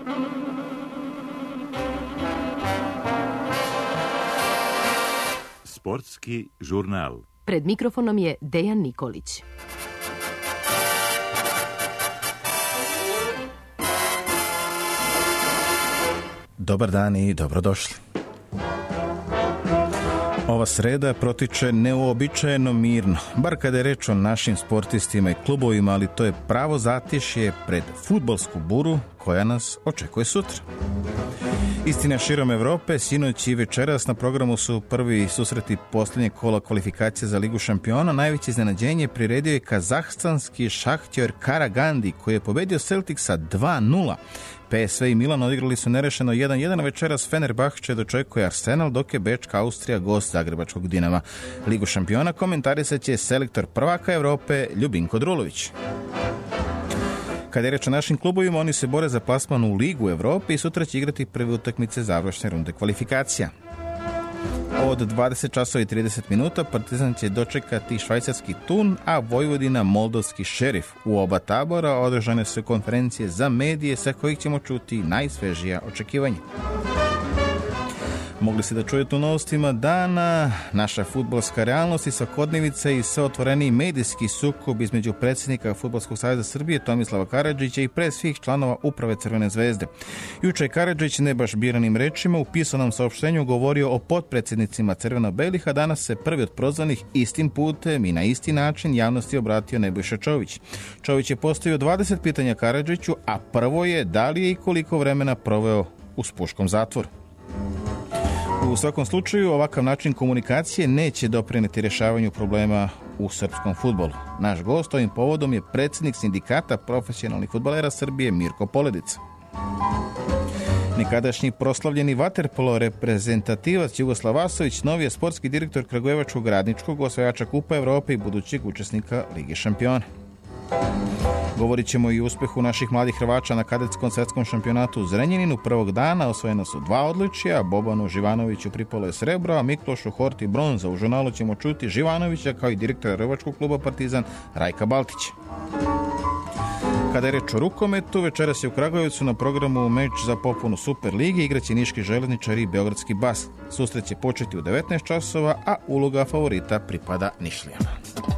Sportski žurnal. Pred mikrofonom je Dejan Nikolić. Dobar dan i dobrodošli. Ova sreda protiče neuobičajeno mirno, bar kada je reč o našim sportistima i klubovima, ali to je pravo zatišje pred fudbalsku buru koja nas očekuje sutra. Istina širom Evrope, sinoć i večeras na programu su prvi susreti posljednjeg kola kvalifikacije za Ligu šampiona. Najveće iznenađenje priredio je kazahstanski Šahtjor Karagandi koji je pobedio Celtic sa 2:0. PSV i Milan odigrali su nerešeno 1:1, večeras Fenerbahče dočekuje Arsenal, dok je Bečka Austrija gost zagrebačkog Dinama. Ligu šampiona komentarisat će selektor prvaka Evrope Ljubinko Drulović. Kada je reč o našim klubovima, oni se bore za plasman u Ligu Evrope i sutra će igrati prve utakmice završne runde kvalifikacija. Od 20:30 Partizan će dočekati švajcarski Thun, a Vojvodina moldovski Šerif. U oba tabora održane su konferencije za medije sa kojih ćemo čuti najsvežija očekivanja. Mogli ste da čujete u novostima dana naša fudbalska realnost i svakodnevica i sve otvoreniji medijski sukob između predsjednika Fudbalskog saveza Srbije Tomislava Karadžića i pre svih članova uprave Crvene zvezde. Juče je Karadžić ne baš biranim rečima u pisanom saopštenju govorio o potpredsjednicima crveno-belih, a danas se prvi od prozvanih istim putem i na isti način javnosti obratio Nebojša Čović. Čović je postavio 20 pitanja Karadžiću, a prvo je da li je i koliko vremena proveo u Spuškom zatvoru. U svakom slučaju, ovakav način komunikacije neće doprineti rješavanju problema u srpskom fudbalu. Naš gost ovim povodom je predsjednik sindikata profesionalnih fudbalera Srbije Mirko Poledica. Nekadašnji proslavljeni vaterpolo reprezentativac Jugoslav Vasović, novi je sportski direktor Kragujevačkog Radničkog, osvajača Kupa Evrope i budućeg učesnika Lige šampiona. Govorit ćemo i o uspehu naših mladih Hrvača na kadetskom svjetskom šampionatu u Zrenjaninu. Prvog dana osvojena su 2 odličja, Bobanu Živanoviću pripalo je srebro, a Miklošu Horti bronza. U žurnalu ćemo čuti Živanovića kao i direktora Rvačkog kluba Partizan Rajka Baltića. Kada je reč o rukometu, večeras je u Kragujevcu na programu meč za popunu Super lige, igraće Niški željezničari i Beogradski Bas. Susret će početi u 19 časova, a uloga favorita pripada Nišlijama.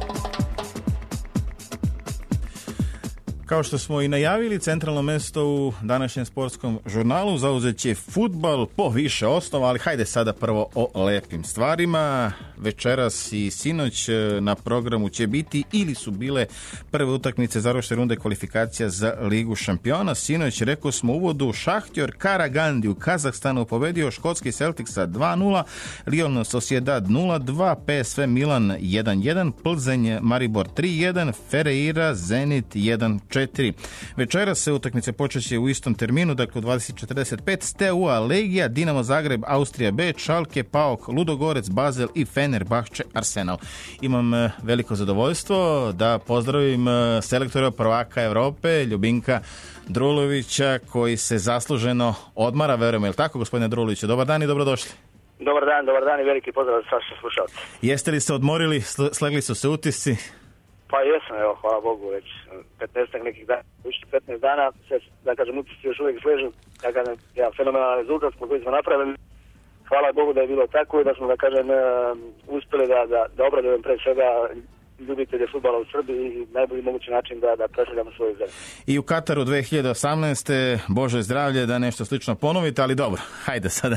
Kao što smo i najavili, centralno mjesto u današnjem sportskom žurnalu zauzet će fudbal po više osnova, ali hajde sada prvo o lepim stvarima. Večeras i sinoć na programu će biti ili su bile prve utakmice završne runde kvalifikacija za Ligu šampiona. Sinoć, rekao smo u uvodu, Šahtjor Karagandi u Kazahstanu pobedio škotski Celtic sa 2:0, Real Sociedad 0:2, PSV Milan 1:1, Plzeň Maribor 3:1, Ferreira Zenit 1:4. Večeras se utakmice počeće u istom terminu, dakle u 20:45, Steaua Legija, Dinamo Zagreb, Austrija B, Schalke, PAOK, Ludogorec, Basel i Fenerbahče Arsenal. Imam veliko zadovoljstvo da pozdravim selektora prvaka Evrope, Ljubinka Drulovića, koji se zasluženo odmara, verujem, je li tako, gospodine Druloviću? Dobar dan i dobrodošli. Dobar dan i veliki pozdrav za sve slušalce. Jeste li se odmorili, slegli su se utisci? Pa jesam, evo, hvala Bogu, već 15 nekih dana, više 15 dana, sve, da kažem, utisci još uvijek sležu, da kažem, fenomenalan rezultat koji smo napravili. Hvala Bogu da je bilo tako i da smo, da kažem, uspjeli da obradujem pre svega ljubitelje fudbala u Srbiji i najbolji mogući način da predstavljamo svoju zemlju. I u Kataru 2018. Bože zdravlje da nešto slično ponovite, ali dobro, hajde sada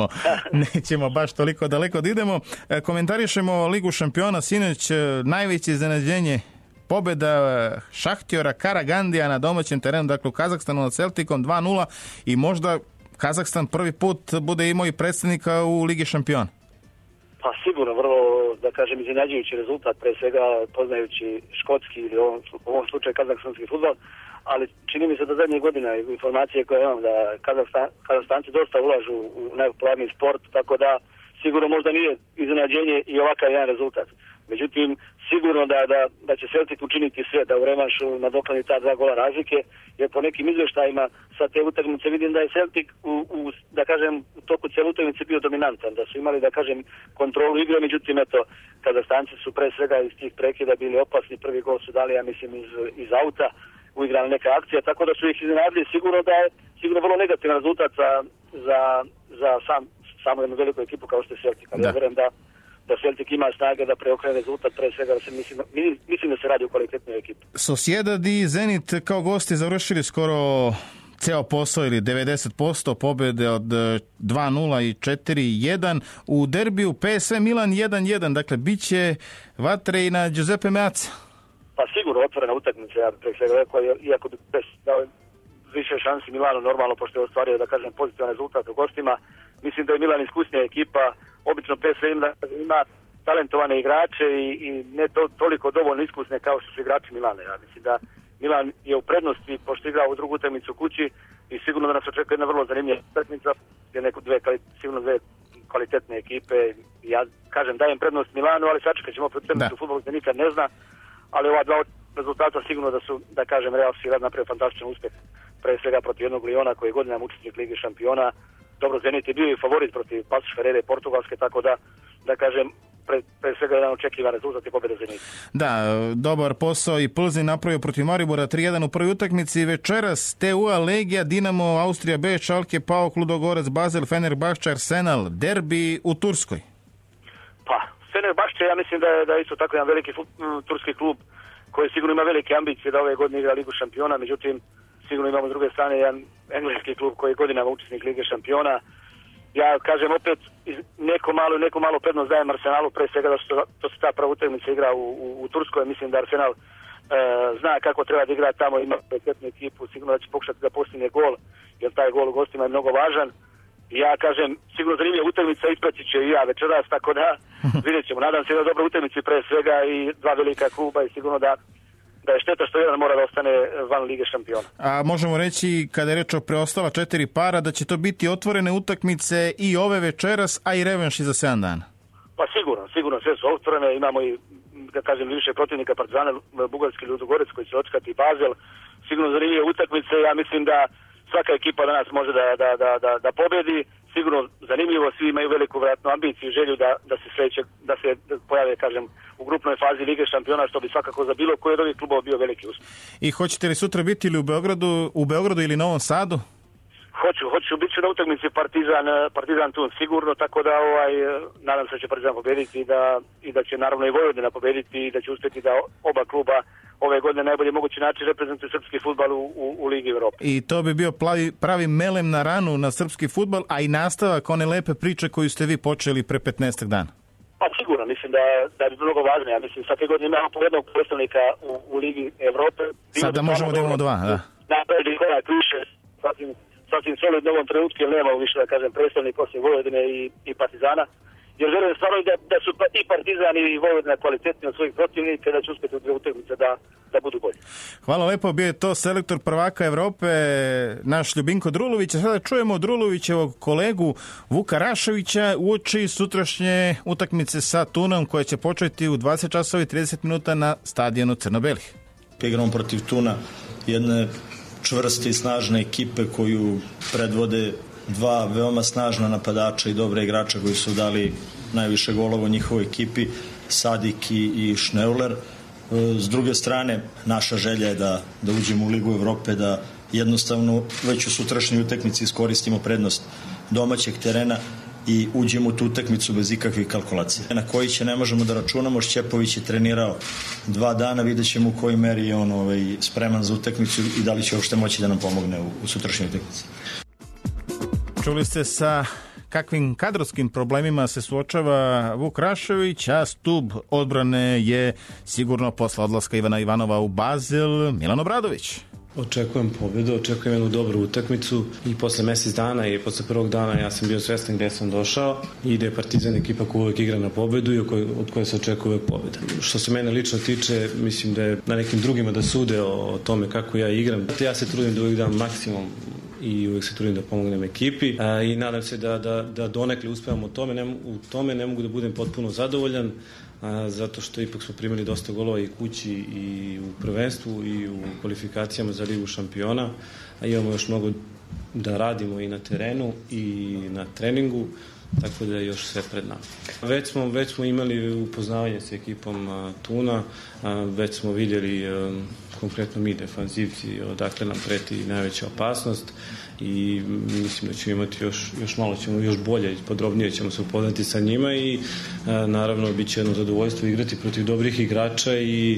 nećemo baš toliko daleko da idemo. Komentarišemo Ligu šampiona, sinoć najveće iznenađenje pobjeda Šahtjora Karagandija na domaćem terenu, dakle u Kazahstanu nad Celticom 2:0 i možda Kazahstan prvi put bude imao i predsjednika u Ligi šampiona. Pa sigurno, vrlo, da kažem, iznenađujući rezultat, pre svega poznajući škotski ili u ovom slučaju kazahstanski fudbal, ali čini mi se da zadnjih godina informacije koje imam da Kazahstanci dosta ulažu u najpopularniji sport, tako da sigurno možda nije iznenađenje i ovakav jedan rezultat. Međutim, sigurno da će Celtic učiniti sve da u revanšu nadoknadi ta 2 gola razlike, jer po nekim izvještajima sa te utakmice vidim da je Celtic da kažem, u toku cijele utakmice bio dominantan, da su imali, da kažem, kontrolu igre, međutim, eto, Kazahstanci su pre svega iz tih prekida bili opasni, prvi gol su dali, ja mislim, iz auta, uigrana neka akcija, tako da su ih iznenadili. Sigurno da je vrlo negativan rezultat za samo jednu veliku ekipu kao što je Celtic. Ali ja vjerujem da Celtic ima snage da preokrene rezultat, pre svega da se mislim da se radi o kvalitetnoj ekipi. Sociedad i Zenit kao gosti završili skoro ceo posao ili 90% pobjede od 2-0 i 4-1. U derbiju PSV Milan 1-1, dakle bit će vatre i na Giuseppe Meazza. Pa sigurno otvorena utakmica, ja bih pre svega rekao, iako bi dao više šansi Milanu normalno, pošto je ostvario, da kažem, pozitivan rezultat u gostima. Mislim da je Milan iskusnija ekipa, obično PSV ima talentovane igrače i ne toliko dovoljno iskusne kao što su igrači Milana. Ja mislim da Milan je u prednosti, pošto igra u drugu utakmicu kući i sigurno da nas očekuje jedna vrlo zanimljiva utakmica, gdje sigurno dve kvalitetne ekipe. Ja kažem dajem prednost Milanu, ali sačekat ćemo pred utakmicu, fudbal se nikad ne zna, ali ova dva rezultata sigurno da su, da kažem, Real Sociedad napravio fantastičan uspjeh, pre svega protiv jednog Liona koji je godinama učesnik Lige šampiona. Dobro, Zenit je bio i favorit protiv Paços Ferreira i Portugalske, tako da kažem, pre svega jedan očekivan rezultat i pobjeda Zenita. Da, dobar posao i Plzni napravio protiv Maribora 3-1 u prvoj utakmici. Večeras TUA Legija, Dinamo, Austrija B, Schalke, PAOK, Ludogorec, Basel, Fenerbahče, Arsenal, derbi u Turskoj. Pa, Fenerbahče, ja mislim da je isto tako jedan veliki turski klub koji sigurno ima velike ambicije da ove godine igra Ligu šampiona, međutim sigurno imamo s druge strane jedan engleski klub koji je godinama učesnik Lige šampiona. Ja kažem opet neku malo prednost dajem Arsenalu, pre svega da to se ta prva utakmica igra u Turskoj. Mislim da Arsenal zna kako treba da igra tamo, ima kvalitetnu ekipu, sigurno da će pokušati da postigne gol, jer taj gol u gostima je mnogo važan. Ja kažem, sigurno zanimljiva utakmica, ispratit će i ja večeras, tako da vidjet ćemo. Nadam se da dobra utakmica pre svega i dva velika kluba i sigurno da je šteta što jedan mora da ostane van Lige šampiona. A možemo reći, kada je reč o preostala 4 para, da će to biti otvorene utakmice i ove večeras, a i revanš za 7 dana? Pa sigurno, sve su otvorene. Imamo i, da kažem, više protivnika Partizana, bugarski Ludogorec koji će očekati Basel. Sigurno zanimljive utakmice. Ja mislim da svaka ekipa danas može da pobedi. Sigurno zanimljivo, svi imaju veliku vjerojatno ambiciju i želju da se pojave, kažem, u grupnoj fazi Lige šampiona, što bi svakako za bilo koji od ovih klubova bio veliki uspjeh. I hoćete li sutra biti ili u Beogradu ili Novom Sadu? Hoću biti na utakmici Partizan Tun sigurno, tako da nadam se da će Partizan pobediti i da će naravno i Vojvodina pobediti i da će uspjeti da oba kluba ove godine najbolje mogući način reprezentuju srpski fudbal u Ligi Evrope. I to bi bio pravi melem na ranu na srpski fudbal, a i nastavak one lepe priče koju ste vi počeli pre 15 dana. Pa sigurno, mislim da je mnogo važno. Ja mislim svake godine imamo po jednog predstavnika u Ligi Evrope. Sada možemo da imamo dva, da. Napravili korak više, sasvim solidno u ovom trenutku, jer nemamo više, da kažem, predstavnik osim Vojvodine i Partizana. Jer vjerujem stvarno da su i Partizan i Vojvodina kvalitetni od svojih protivnika i da će uspjeti u dvije utakmice da budu bolji. Hvala lepo, bio je to selektor prvaka Evrope, naš Ljubinko Drulović. A sada čujemo od Drulovićevog kolegu Vuka Raševića uoči sutrašnje utakmice sa Tunom koja će početi u 20 časova i 30 minuta na stadionu Crno-belih. Igramo protiv Tuna, jedne čvrste i snažne ekipe koju predvode dva veoma snažna napadača i dobre igrača koji su dali najviše golova u njihovoj ekipi, Sadik i Schneuler. S druge strane, naša želja je da uđemo u Ligu Evrope, da jednostavno već u sutrašnjoj utakmici iskoristimo prednost domaćeg terena i uđemo u tu utakmicu bez ikakvih kalkulacija. Na koji će ne možemo da računamo, Šćepović je trenirao 2 dana, vidjet ćemo u kojoj meri je on spreman za utakmicu i da li će uopšte moći da nam pomogne u sutrašnjoj utakmici. Čuli ste sa kakvim kadrovskim problemima se suočava Vuk Rašević, a stub odbrane je sigurno posle odlaska Ivana Ivanova u Basel Milan Obradović. Očekujem pobjedu, očekujem jednu dobru utakmicu i posle mjesec dana i posle prvog dana ja sam bio svjestan gdje sam došao i da je Partizan ekipa koja uvijek igra na pobjedu i od koje se očekuje uvijek pobjeda. Što se mene lično tiče, mislim da je na nekim drugima da sude o tome kako ja igram. Ja se trudim da uvijek dam maksimum i uvijek se trudim da pomognem ekipi i nadam se da donekle uspevam u tome. Ne mogu da budem potpuno zadovoljan zato što ipak smo primili dosta golova i kući i u prvenstvu i u kvalifikacijama za Ligu šampiona, a imamo još mnogo da radimo i na terenu i na treningu, tako da je još sve pred nama. Već smo imali upoznavanje s ekipom Tuna, već smo vidjeli konkretno mi defanzivci odakle nam preti najveća opasnost i mislim da ćemo imati još malo, još bolje i podrobnije ćemo se upoznati sa njima i naravno bit će jedno zadovoljstvo igrati protiv dobrih igrača i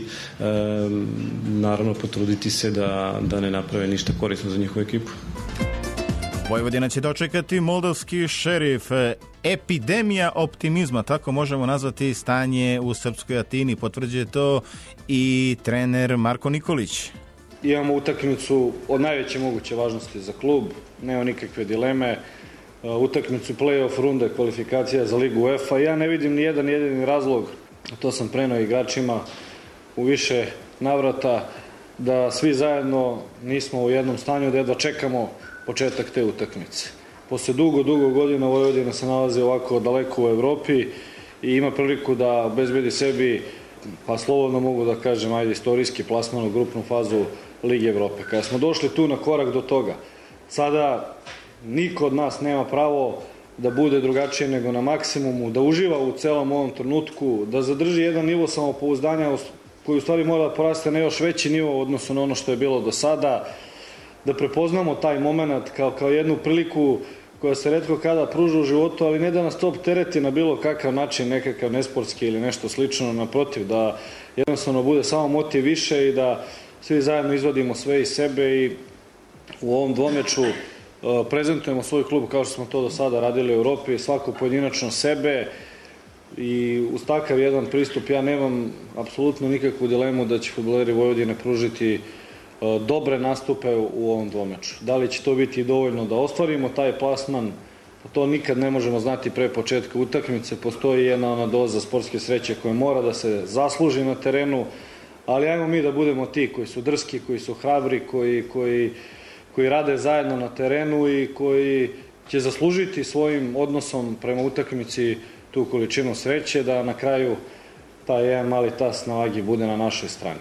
naravno potruditi se da ne naprave ništa korisno za njihovu ekipu. Vojvodina će dočekati moldavski Šerif. Epidemija optimizma, tako možemo nazvati stanje u srpskoj Atini. Potvrđuje to i trener Marko Nikolić. Imamo utakmicu od najveće moguće važnosti za klub, nema nikakve dileme. Utakmicu play-off runde kvalifikacija za Ligu UEFA. Ja ne vidim ni jedan jedini razlog, to sam preneo igračima u više navrata, da svi zajedno nismo u jednom stanju da jedva čekamo početak te utakmice. Posle dugo godina Vojvodina se nalazi ovako daleko u Evropi i ima priliku da obezbedi sebi, pa slobodno mogu da kažem, istorijski plasman u grupnu fazu Lige Evrope. Kada smo došli tu na korak do toga, sada niko od nas nema pravo da bude drugačije nego na maksimumu, da uživa u celom ovom trenutku, da zadrži jedan nivo samopouzdanja koji u stvari mora da poraste na još veći nivo u odnosu na ono što je bilo do sada, da prepoznamo taj moment kao jednu priliku koja se retko kada pruža u životu, ali ne da nas to optereti na bilo kakav način, nekakav nesportski ili nešto slično, naprotiv, da jednostavno bude samo motiv više i da svi zajedno izvadimo sve iz sebe i u ovom dvomeču prezentujemo svoj klub kao što smo to do sada radili u Evropi, svako pojedinačno sebe i uz takav jedan pristup ja nemam apsolutno nikakvu dilemu da će fudbaleri Vojvodine pružiti dobre nastupe u ovom dvomeču. Da li će to biti dovoljno da ostvarimo taj plasman, to nikad ne možemo znati pre početka utakmice. Postoji jedna ona doza sportske sreće koja mora da se zasluži na terenu, ali ajmo mi da budemo ti koji su drski, koji su hrabri, koji rade zajedno na terenu i koji će zaslužiti svojim odnosom prema utakmici tu količinu sreće da na kraju taj jedan mali tas na vagi bude na našoj strani.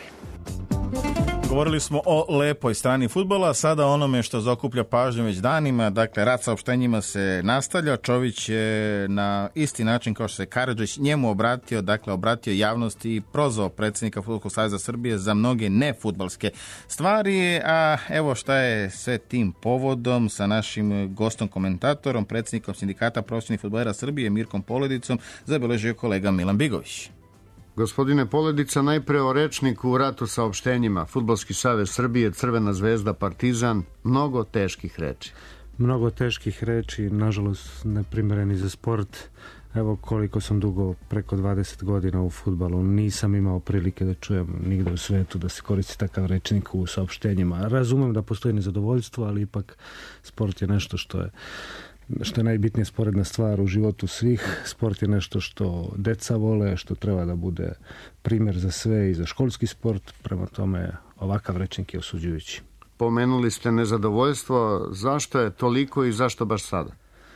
Govorili smo o lepoj strani fudbala, sada onome što zaokuplja pažnju već danima, dakle rat saopštenjima se nastavlja. Čović je na isti način kao što se Karadžić njemu obratio javnosti i prozvao predsjednika Fudbalskog saveza Srbije za mnoge nefudbalske stvari, a evo šta je sve tim povodom sa našim gostom komentatorom, predsjednikom Sindikata profesionalnih fudbalera Srbije Mirkom Poledicom zabeležio kolega Milan Bigović. Gospodine Poledica, najpre o rečniku u ratu saopštenjima. Fudbalski savez Srbije, Crvena zvezda, Partizan, mnogo teških reči. Mnogo teških reči, nažalost neprimereni za sport. Evo koliko sam dugo, preko 20 godina u fudbalu, nisam imao prilike da čujem nigde u svetu da se koristi takav rečnik u saopštenjima. Razumem da postoji nezadovoljstvo, ali ipak sport je nešto što je najbitnije sporedna stvar u životu svih. Sport je nešto što deca vole, što treba da bude primjer za sve i za školski sport. Prema tome, ovakav rečnik je osuđujući. Pomenuli ste nezadovoljstvo. Zašto je toliko i zašto baš sada?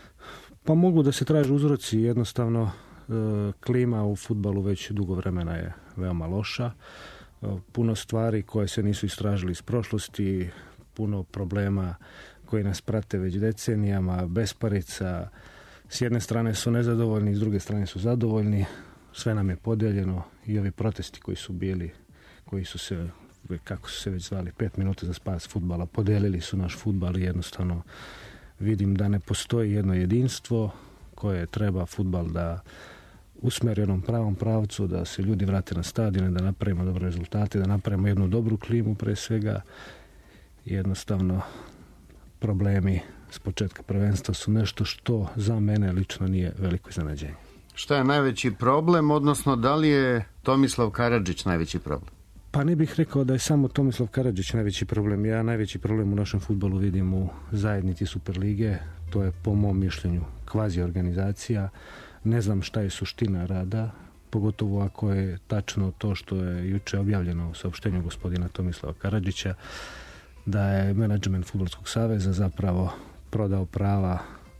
Pa mogu da se traže uzroci. Jednostavno, klima u fudbalu već dugo vremena je veoma loša. Puno stvari koje se nisu istražili iz prošlosti, puno problema koji nas prate već decenijama, besparica. S jedne strane su nezadovoljni, s druge strane su zadovoljni. Sve nam je podijeljeno i ovi protesti koji su bili, koji su se, kako su se već zvali, 5 minuta za spas fudbala, podijelili su naš fudbal i jednostavno vidim da ne postoji jedno jedinstvo koje treba fudbal da usmeri onom pravom pravcu, da se ljudi vrate na stadione, da napravimo dobre rezultate, da napravimo jednu dobru klimu pre svega. Jednostavno problemi s početka prvenstva su nešto što za mene lično nije veliko iznenađenje. Šta je najveći problem, odnosno da li je Tomislav Karadžić najveći problem? Pa ne bih rekao da je samo Tomislav Karadžić najveći problem. Ja najveći problem u našem fudbalu vidim u zajednici Superlige. To je po mom mišljenju kvazi organizacija. Ne znam šta je suština rada, pogotovo ako je tačno to što je juče objavljeno u saopštenju gospodina Tomislava Karadžića, da je menadžment Fudbalskog saveza zapravo prodao prava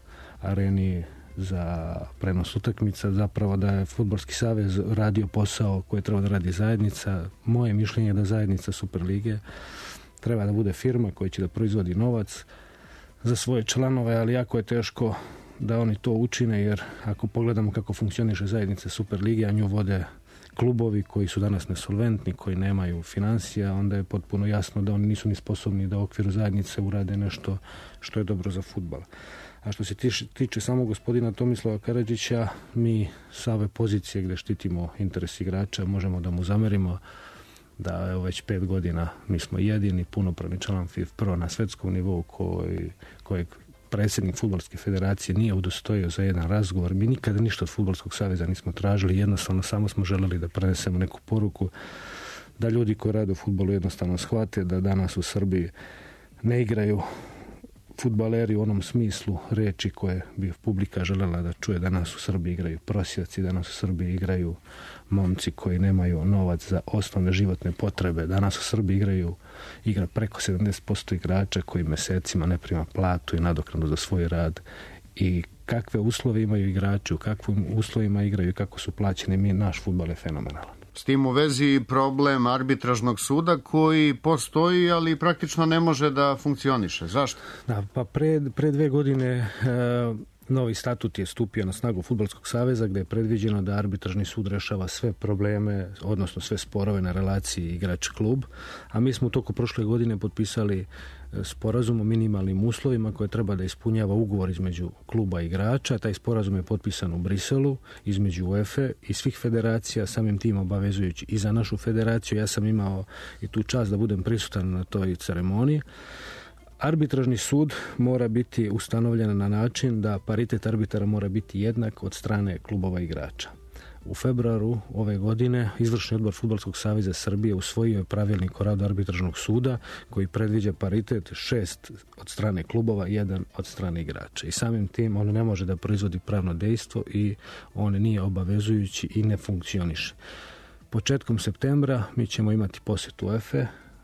Areni za prenos utakmica, zapravo da je Fudbalski savez radio posao koji treba da radi zajednica. Moje mišljenje je da zajednica Superlige treba da bude firma koja će da proizvodi novac za svoje članove, ali jako je teško da oni to učine, jer ako pogledamo kako funkcioniše zajednica Superlige, a nju vode klubovi koji su danas nesolventni, koji nemaju financija, onda je potpuno jasno da oni nisu ni sposobni da u okviru zajednice urade nešto što je dobro za fudbal. A što se tiče samog gospodina Tomislava Karadžića, mi sa ove pozicije gdje štitimo interes igrača možemo da mu zamerimo da evo već 5 godina mi smo jedini punopravni član FIFPro na svetskom nivou kojeg predsjednik Fudbalske federacije nije udostojio za jedan razgovor. Mi nikada ništa od Fudbalskog saveza nismo tražili, jednostavno samo smo želeli da prenesemo neku poruku da ljudi koji rade u fudbalu jednostavno shvate da danas u Srbiji ne igraju fudbaleri u onom smislu reči koje bi publika želela da čuje. Danas u Srbiji igraju prosjaci, danas u Srbiji igraju momci koji nemaju novac za osnovne životne potrebe. Danas u Srbiji igra preko 70% igrača koji mesecima ne prima platu i nadoknadu za svoj rad. I kakve uslove imaju igrači, u kakvim uslovima igraju i kako su plaćeni, naš fudbal je fenomenalan. S tim u vezi problem arbitražnog suda koji postoji, ali praktično ne može da funkcioniše. Zašto? Da, pa pre 2 godine novi statut je stupio na snagu Fudbalskog saveza gdje je predviđeno da arbitražni sud rešava sve probleme, odnosno sve sporove na relaciji igrač-klub, a mi smo u toku prošle godine potpisali sporazum o minimalnim uslovima koje treba da ispunjava ugovor između kluba i igrača. Taj sporazum je potpisan u Briselu između UEFA i svih federacija, samim tim obavezujući i za našu federaciju. Ja sam imao i tu čast da budem prisutan na toj ceremoniji. Arbitražni sud mora biti ustanovljen na način da paritet arbitara mora biti jednak od strane klubova igrača. U februaru ove godine Izvršni odbor Fudbalskog saveza Srbije usvojio je pravilnik o radu arbitražnog suda koji predviđa paritet 6 od strane klubova, 1 od strane igrača. I samim tim on ne može da proizvodi pravno dejstvo i on nije obavezujući i ne funkcioniše. Početkom septembra mi ćemo imati posjet UEFA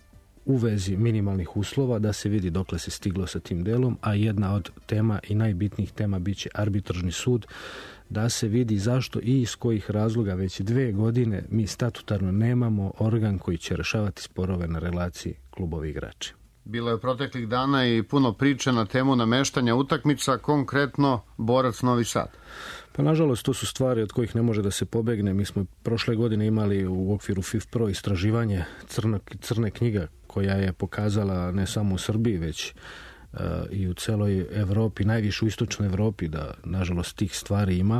u vezi minimalnih uslova da se vidi dokle se stiglo sa tim delom, a jedna od tema i najbitnijih tema bit će arbitražni sud, da se vidi zašto i iz kojih razloga već 2 godine mi statutarno nemamo organ koji će rešavati sporove na relaciji klubovi igrači. Bilo je proteklih dana i puno priče na temu nameštanja utakmica, konkretno Borac Novi Sad. Pa nažalost to su stvari od kojih ne može da se pobegne. Mi smo prošle godine imali u okviru FIFPro istraživanje crne knjiga koja je pokazala ne samo u Srbiji već i u celoj Evropi, najviše u istočnoj Evropi, da nažalost tih stvari ima.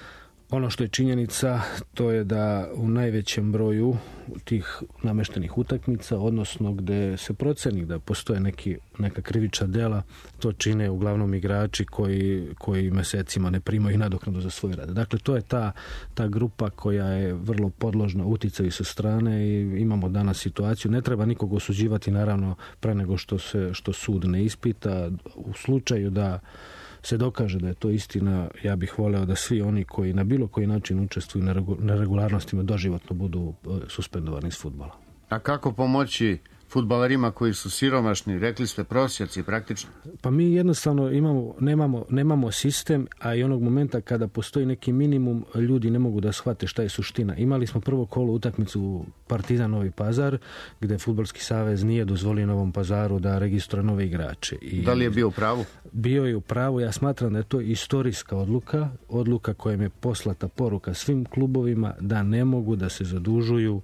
Ono što je činjenica, to je da u najvećem broju tih nameštenih utakmica, odnosno gde se proceni da postoje neka krivična dela, to čine uglavnom igrači koji mesecima ne primaju nadoknadu za svoj rad. Dakle, to je ta grupa koja je vrlo podložna uticaju sa strane i imamo danas situaciju. Ne treba nikog osuđivati, naravno, pre nego što sud ne ispita. U slučaju da se dokaže da je to istina, ja bih voleo da svi oni koji na bilo koji način učestvuju na neregularnostima doživotno budu suspendovani iz fudbala. A kako pomoći fudbalerima koji su siromašni, rekli ste prosjaci praktično? Pa mi jednostavno nemamo sistem, a i onog momenta kada postoji neki minimum, ljudi ne mogu da shvate šta je suština. Imali smo prvo kolo utakmicu Partizan Novi Pazar, gde Fudbalski savez nije dozvolio Novom Pazaru da registruje nove igrače. Da li je bio u pravu? Bio je u pravu. Ja smatram da je to istorijska odluka kojom je poslata poruka svim klubovima da ne mogu da se zadužuju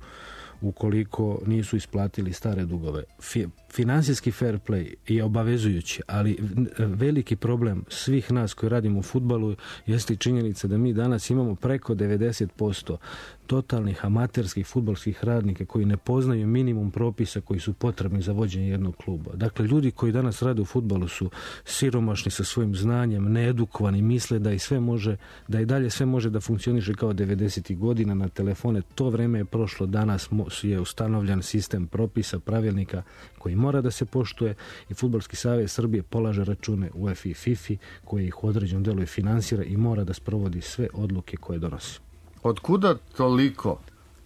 ukoliko nisu isplatili stare dugove. Finansijski fair play je obavezujući, ali veliki problem svih nas koji radimo u fudbalu jeste činjenica da mi danas imamo preko 90% totalnih amaterskih fudbalskih radnika koji ne poznaju minimum propisa koji su potrebni za vođenje jednog kluba. Dakle, ljudi koji danas rade u fudbalu su siromašni sa svojim znanjem, needukovani, misle da i dalje sve može da funkcioniše kao 90. godina na telefone. To vreme je prošlo, danas je ustanovljen sistem propisa, pravilnika koji mora da se poštuje i Fudbalski savez Srbije polaže račune UEFA i FIFA koji ih u određenom delu i finansira i mora da sprovodi sve odluke koje donosi. Otkuda toliko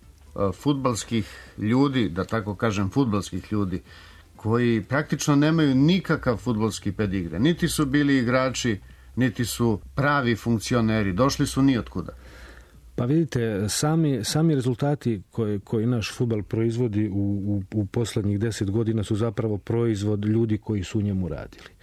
fudbalskih ljudi, da tako kažem fudbalskih ljudi, koji praktično nemaju nikakav fudbalski pedigre? Niti su bili igrači, niti su pravi funkcioneri, došli su ni otkuda. Pa vidite, sami rezultati koji naš fudbal proizvodi u poslednjih 10 godina su zapravo proizvod ljudi koji su u njemu radili.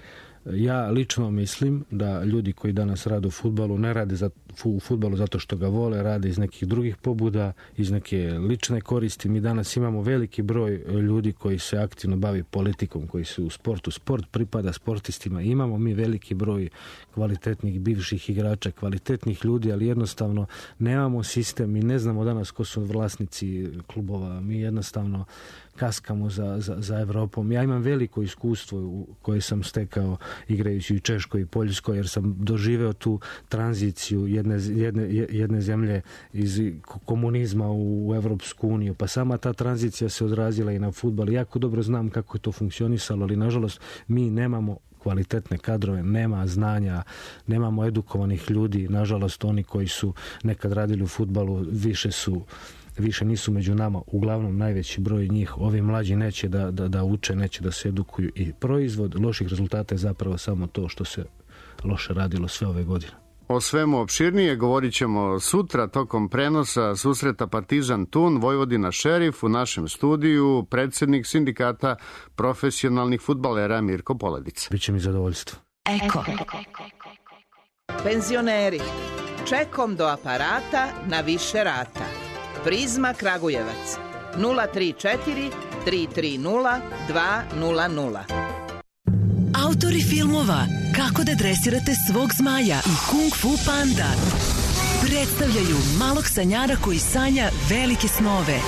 Ja lično mislim da ljudi koji danas rade u fudbalu ne rade u fudbalu zato što ga vole, rade iz nekih drugih pobuda, iz neke lične koristi. Mi danas imamo veliki broj ljudi koji se aktivno bavi politikom, koji su u sportu. Sport pripada sportistima. Imamo mi veliki broj kvalitetnih bivših igrača, kvalitetnih ljudi, ali jednostavno nemamo sistem i ne znamo danas ko su vlasnici klubova. Mi jednostavno kaskamo za Evropom. Ja imam veliko iskustvo koje sam stekao igrajući u Češkoj i Poljskoj, jer sam doživeo tu tranziciju jedne zemlje iz komunizma u Evropsku uniju. Pa sama ta tranzicija se odrazila i na fudbal. Jako dobro znam kako je to funkcionisalo, ali nažalost mi nemamo kvalitetne kadrove, nema znanja, nemamo edukovanih ljudi. Nažalost, oni koji su nekad radili u fudbalu više nisu među nama, uglavnom najveći broj njih. Ovi mlađi neće da uče, neće da se edukuju i proizvod loših rezultata je zapravo samo to što se loše radilo sve ove godine. O svemu opširnije govorit ćemo sutra tokom prenosa susreta Partizan Tun, Vojvodina Šerif, u našem studiju predsjednik sindikata profesionalnih fudbalera Mirko Poledica. Biće mi zadovoljstvo. Eko. Penzioneri, čekom do aparata na više rata. Prizma Kragujevac 034 330 200. Autori filmova Kako da dresirate svog zmaja i Kung Fu Panda predstavljaju malog sanjara koji sanja velike snove.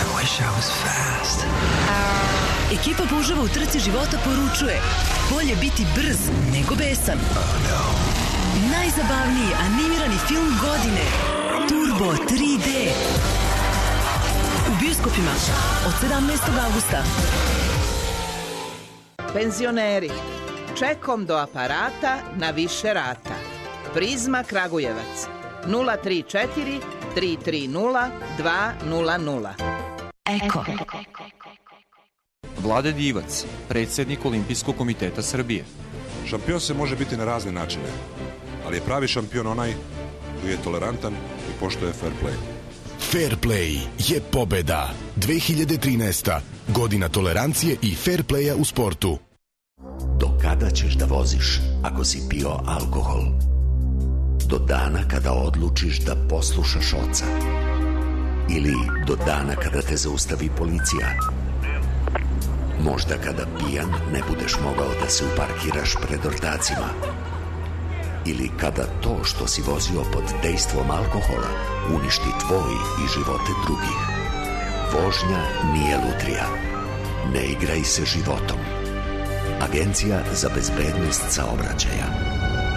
Ekipa puževa u trci života poručuje: bolje biti brz nego besan. Najzabavniji animirani film godine Turbo 3D u bioskopima od 17. avgusta. Penzioneri, čekom do aparata na više rata. Prizma Kragujevac 034 330 200. Eko. Vlade Divac, predsjednik Olimpijskog komiteta Srbije. Šampion se može biti na razne načine, ali je pravi šampion onaj koji je tolerantan i poštuje fair play. Fair play je pobeda. 2013. godina tolerancije i fair playa u sportu. Do kada ćeš da voziš ako si pio alkohol? Do dana kada odlučiš da poslušaš oca? Ili do dana kada te zaustavi policija? Možda kada pijan ne budeš mogao da se uparkiraš pred ortacima? Ili kada to što si vozio pod dejstvom alkohola uništi tvoj i živote drugih? Vožnja nije lutrija. Ne igraj se životom. Agencija za bezbednost saobraćaja.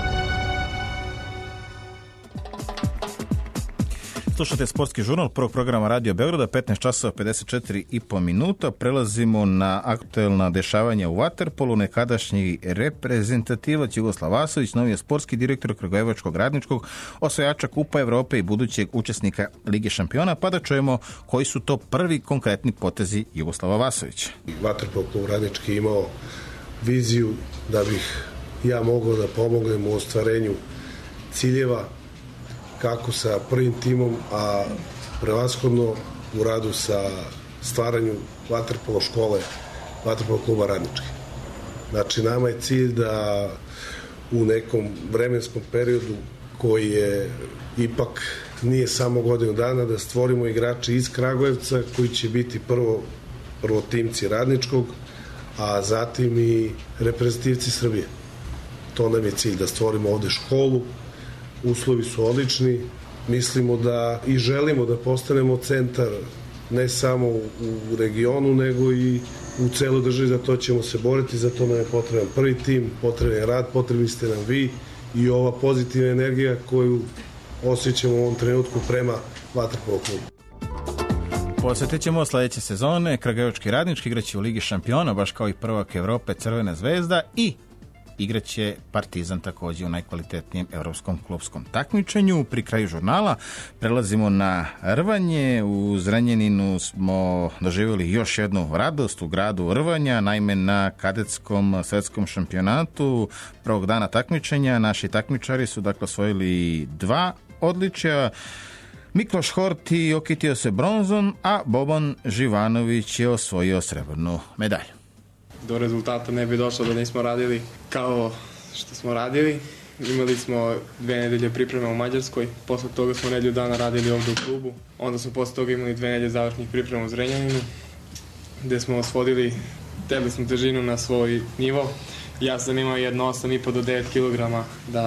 Slušate Sportski žurnal prvog programa Radio Beograda, 15 časova 54,5 minuta. Prelazimo na aktuelna dešavanja u vaterpolu. Nekadašnji reprezentativac Jugoslav Vasović, novi je sportski direktor Kragujevačkog radničkog, osvajača Kupa Evrope i budućeg učesnika Lige šampiona, pa da čujemo koji su to prvi konkretni potezi Jugoslava Vasovića. Vaterpol klub radnički imao viziju da bih ja mogao da pomognem u ostvarenju ciljeva kako sa prvim timom, a prevashodno u radu sa stvaranju vaterpolo škole, vaterpolo kluba radnički. Znači, nama je cilj da u nekom vremenskom periodu koji je ipak nije samo godinu dana, da stvorimo igrače iz Kragujevca koji će biti prvo timci radničkog, a zatim i reprezentativci Srbije. To nam je cilj, da stvorimo ovde školu. Uslovi su odlični, mislimo da i želimo da postanemo centar ne samo u regionu, nego i u celoj državi. Za to ćemo se boriti, za to nam je potreban prvi tim, potreban je rad, potrebni ste nam vi i ova pozitivna energija koju osjećamo u ovom trenutku prema vaterpolo klubu. Posjetit ćemo sledeće sezone. Kragujevački radnički igraće u Ligi šampiona, baš kao i prvak Evrope Crvena zvezda, i igraće Partizan također u najkvalitetnijem evropskom klubskom takmičenju. Pri kraju žurnala prelazimo na rvanje. U Zrenjaninu smo doživjeli još jednu radost u gradu rvanja, naime na kadetskom svetskom šampionatu prvog dana takmičenja. Naši takmičari su dakle osvojili 2 odličja. Mikloš Horti okitio se bronzom, a Boban Živanović je osvojio srebrnu medalju. Do rezultata ne bi došlo da nismo radili kao što smo radili. Imali smo 2 nedelje priprema u Mađarskoj, posle toga smo nedelju dana radili ovde u klubu. Onda smo posle toga imali 2 nedelje završnih priprema u Zrenjaninu, gde smo svodili telesnu težinu na svoj nivo. Ja sam imao jedno 8,5 do 9 kg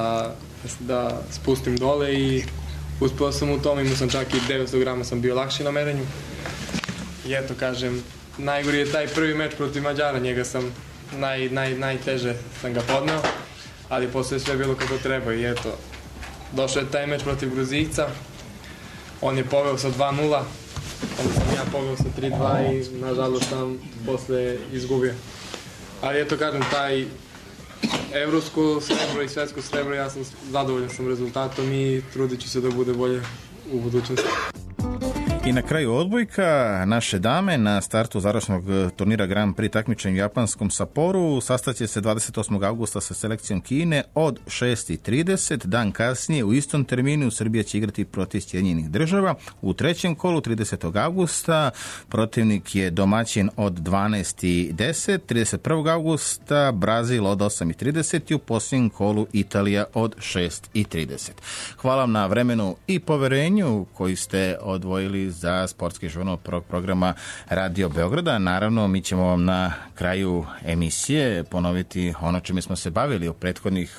da spustim dole i uspeo sam u tom, imao sam čak i 900 grama, sam bio lakši na merenju. I eto, kažem, najgori je taj prvi meč protiv Mađara, njega sam najteže sam ga podneo, ali posle sve bilo kako treba i eto, došao je taj meč protiv Gruzijca, on je poveo sa 2-0, onda sam ja poveo sa 3-2 i nažalost sam posle izgubio. Ali eto, kažem, taj evropsko srebro i svetsko srebro, ja sam zadovoljan sam rezultatom i trudit ću se da bude bolje u budućnosti. I na kraju odbojka, naše dame na startu završnog turnira Grand Prix takmičenja u japanskom Saporu sastaće se 28. augusta sa selekcijom Kine od 6:30. Dan kasnije u istom terminu Srbija će igrati protiv Sjedinjenih Država. U trećem kolu 30. augusta protivnik je domaćin od 12:10. 31. augusta Brazil od 8:30 i u posljednjem kolu Italija od 6:30. Hvala vam na vremenu i poverenju koji ste odvojili za sportski žurnal programa Radio Beograda. Naravno, mi ćemo vam na kraju emisije ponoviti ono čime smo se bavili u prethodnih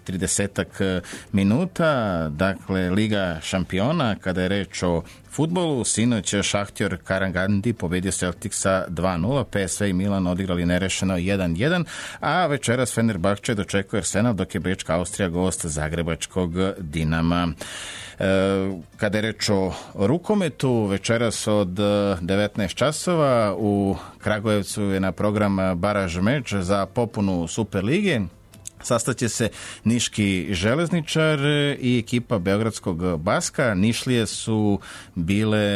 30 minuta. Dakle, Liga šampiona, kada je reč o fudbalu, sinoć Šahtjor Karagandi pobedio Celticsa 2-0, PSV i Milan odigrali nerešeno 1-1, a večeras Fenerbahče dočekuje Arsenal, dok je Bečka Austrija gost zagrebačkog Dinama. Kada je reč o rukometu, večeras od 19 časova u Kragujevcu je na program baraž meč za popunu Super lige. Sastaće se Niški železničar i ekipa Beogradskog Baska. Nišlije su bile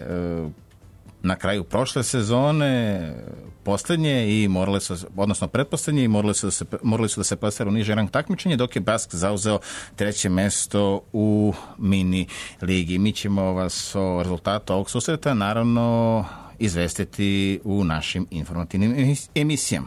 na kraju prošle sezone poslednje i morale su, odnosno pretposlednje, i morali su da se plasiraju u niži rang takmičenja, dok je Bask zauzeo 3. mesto u mini ligi. Mi ćemo vas o rezultatu ovog susreta naravno izvestiti u našim informativnim emisijama.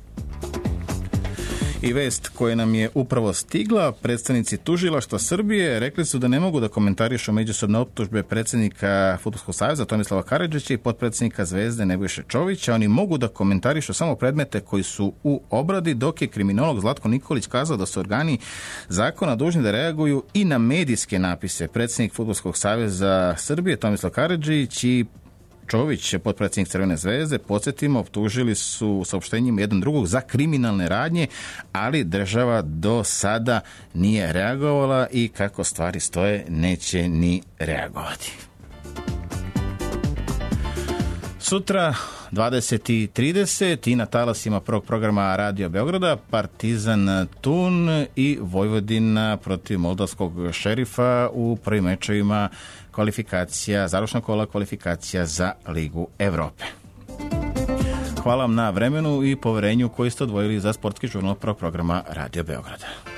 I vest koja nam je upravo stigla, predstavnici Tužilaštva Srbije rekli su da ne mogu da komentarišu međusobne optužbe predsjednika Fudbalskog saveza Tomislava Karadžića i potpredsjednika Zvezde Nebojše Čovića. Oni mogu da komentarišu samo predmete koji su u obradi, dok je kriminolog Zlatko Nikolić kazao da su organi zakona dužni da reaguju i na medijske napise. Predsjednik Fudbalskog saveza Srbije Tomislav Karadžić i Čović, potpredsjednik Crvene zvezde, podsjetimo, optužili su saopštenjima jedan drugog za kriminalne radnje, ali država do sada nije reagovala i kako stvari stoje neće ni reagovati. Sutra 20:30 i na talasima prvog programa Radio Beograda Partizan Tun i Vojvodina protiv moldavskog Šerifa u prvim mečevima kvalifikacija, završnog kola kvalifikacija za Ligu Evrope. Hvala vam na vremenu i poverenju koji ste odvojili za sportski žurnal prvog programa Radio Beograda.